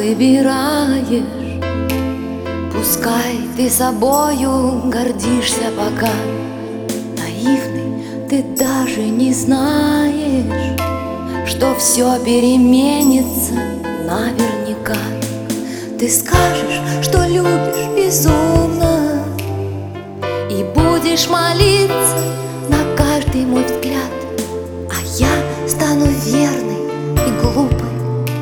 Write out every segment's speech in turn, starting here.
выбираешь. Пускай ты собою гордишься пока, наивный, ты даже не знаешь, что все переменится наверняка. Ты скажешь, что любишь безумно, и будешь молиться на каждый мой взгляд. А я стану верной и глупой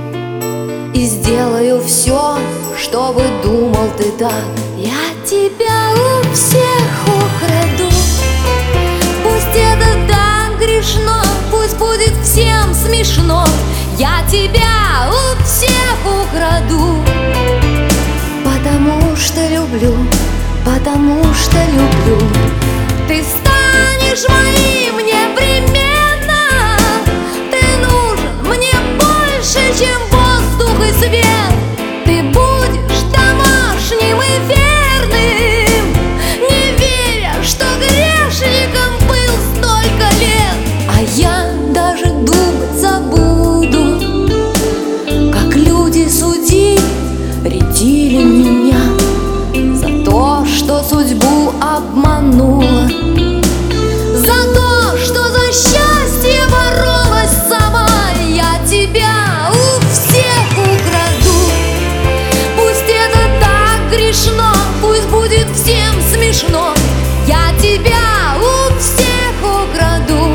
и сделаю все, чтобы думал ты так. Я тебя у всех украду. Пусть это так грешно, пусть будет всем смешно. Я тебя у всех украду. Потому что люблю, потому что люблю. Ты станешь моим непременно. Ты нужен мне больше, чем воздух и свет. Ты будешь домашним и верным, не веря, что грешником был столько лет. А я даже думать забуду, как люди судили, ретили меня за то, что судьбу обманула, за то, что за счастье боролась сама. Я тебя у всех украду. Пусть это так грешно, пусть будет всем смешно. Я тебя у всех украду.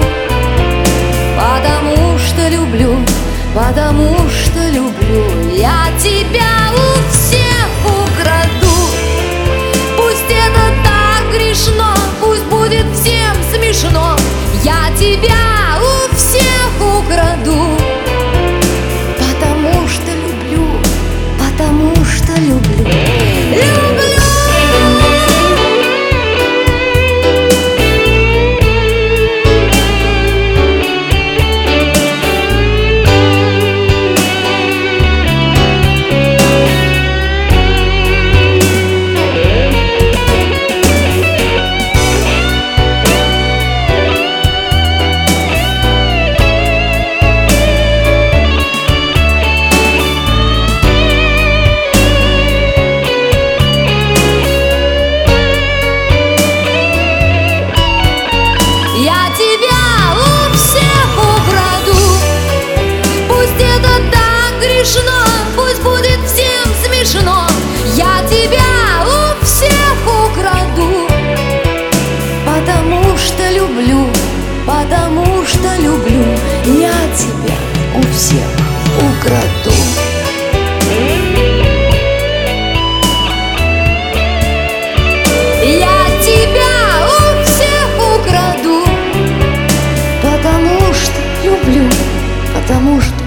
Потому что люблю, потому что люблю. Я тебя у всех украду. Пусть это так грешно, пусть будет всем смешно. Я тебя у всех украду. Потому что люблю, потому что люблю. Люблю. Пусть будет всем смешно. Я тебя у всех украду. Потому что люблю, потому что люблю. Я тебя у всех украду. Я тебя у всех украду. Потому что люблю, потому что